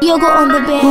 Yogo on the bed.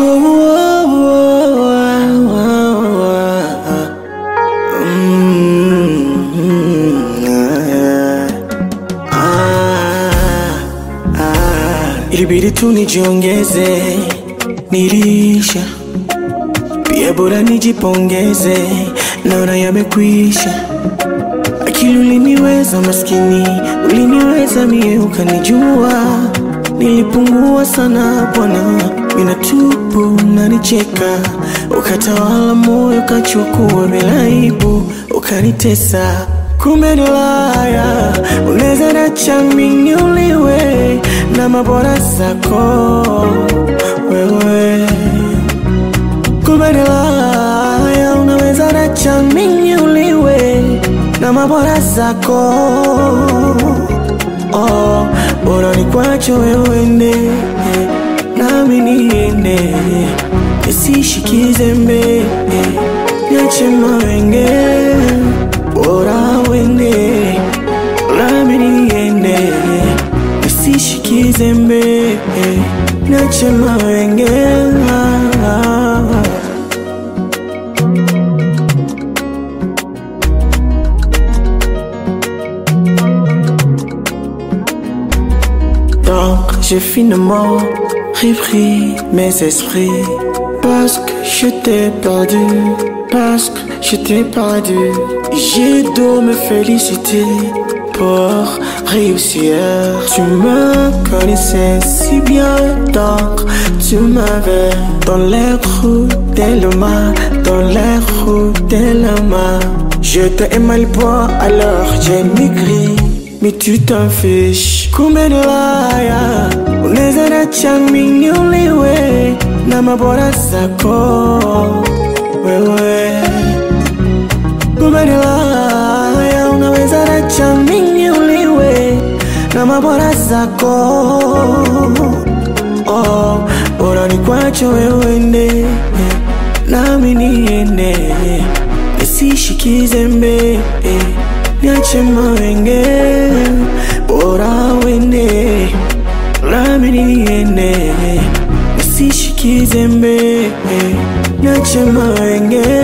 Ilibidi tu nijiongeze, nilisha pia bora nijipongeze, naona yamekwisha. Akili uliniweza maskini, uliniweza mie ukanijua. Nilipungua sana bwana, minatubu nanicheka. Ukatawala moyo ukachukua bila aibu, ukanitesa. Kumbe nilaya, unaweza nacha mimi uliwe na mabora zako wewe. Kumbe nilaya, unaweza nacha mimi uliwe na mabora zako. Oh, bora nikwache wewe ende, nami niende, nisishikize mbe, niache mawenge. Bora wende, nami niende, nisishikize mbe, niache mawenge. Donc j'ai finalement repris mes esprits, parce que je t'ai perdu, parce que je t'ai perdu. J'ai dû me féliciter pour réussir. Tu me connaissais si bien, donc tu m'avais dans les roues de l'homme, dans les roues de l'homme. Je t'ai aimé le bois, alors j'ai maigri, mais tu t'en fiches. Kumbe nilaya, unaweza nacha mimi uliwe na mabora zako wewe. Kumbe nilaya, unaweza nacha mimi uliwe na mabora zako. Oh, bora nikwache wewe ende, nami niende, nisishikize mbe, niache mawenge. Bora wende, nami niende, nisishikize mbe, niache mawenge.